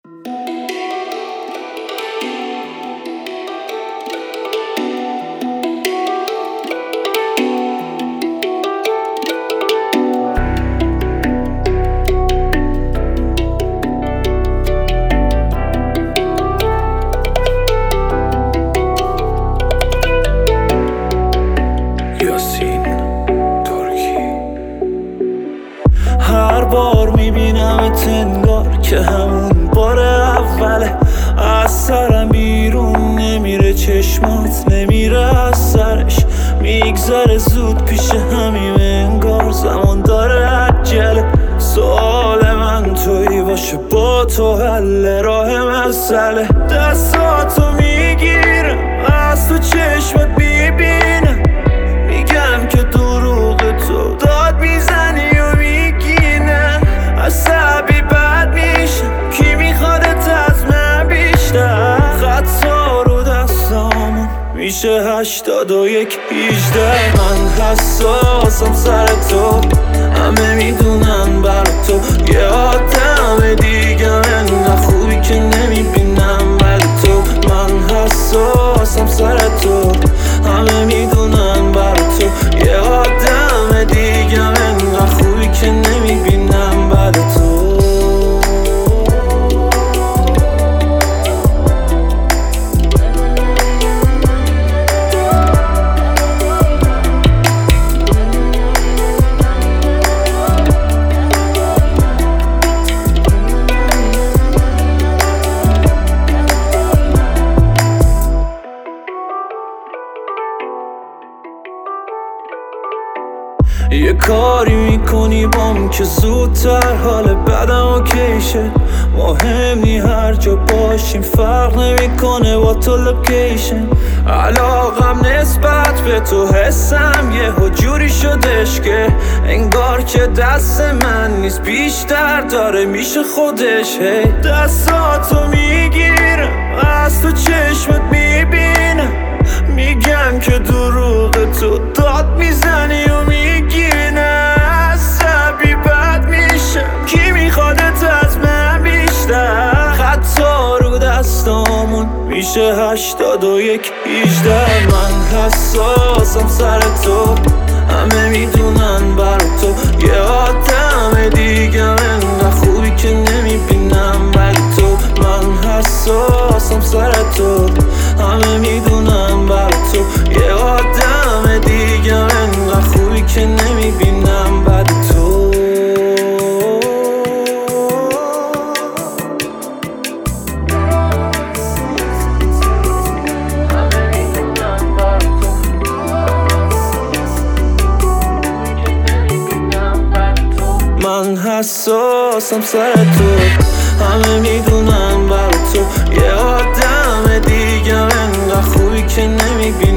هر بار میبینمت انگار که همون بار اوله، از سرم بیرون نمیره، چشمات نمیره از سرش، میگذره زود پیش همیم انگار زمان داره عجله. سوال من تویی باشه با تو حل راه مسئله، دستاتو میگیرم از تو چشمت میبینم، میگم که دروغ تو داد میزنی و میگینه، عصبی بد میشم کی میخوادت از من بیشتر، خطا رو دستامون میشه 81 18. من حساسم سر تو، همه میدونن بر تو یه آدم دیگه انقدر خوبی که نمیبینم بر تو. من حساسم سر تو، همه میدونن بر تو یه آدم دیگه انقدر خوبی که نمیبینم بر تو. یه کاری میکنی بام که زودتر حال بدم اوکی شه، مهم نی هر جا باشیم فرق نمیکنه با تو لوکیشن، علاقم نسبت به تو حسم یه جوری شدش که انگار که دست من نیست بیشتر داره میشه خودش. دستاتو میگیرم از تو چشمت میبینم، میگم که دروغ تو داد میزنی و میگینه، عصبی بد میشم کی میخوادت از من بیشتر، خطا رو دستامون میشه 81 18. من حساسم سر تو، همه میدونن بر تو یه آدم دیگه انقدر خوبی که نمیبینم بر تو. من حساسم سر تو، همه میدونن بر تو یه آدم دیگه انقدر خوبی که نمیبینم بر تو. من حساسم سر تو، همه میدونن بر تو یه آدم دیگه انقدر خوبی که نمیبینم